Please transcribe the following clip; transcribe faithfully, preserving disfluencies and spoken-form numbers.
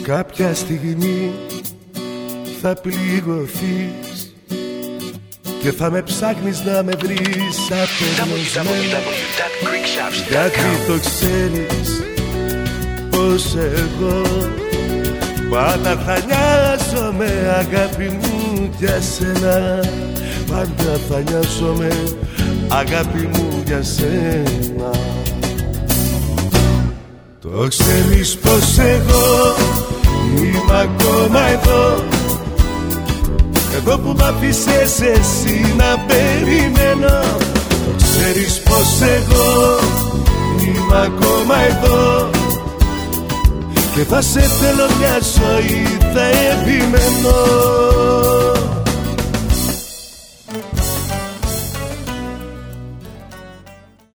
Κάποια στιγμή θα πληγωθείς και θα με ψάχνεις να με βρεις απελπισμένο. Γιατί το ξέρεις πως εγώ πάντα θα νοιάζομαι, αγάπη μου, για σένα. Πάντα θα νοιάζομαι, αγάπη μου, για σένα. Το ξέρεις πως εγώ είμαι ακόμα εδώ, εδώ που μ' άφησες εσύ να περιμένω. Το ξέρεις πως εγώ είμαι ακόμα εδώ και θα σε θέλω μια ζωή, θα επιμένω.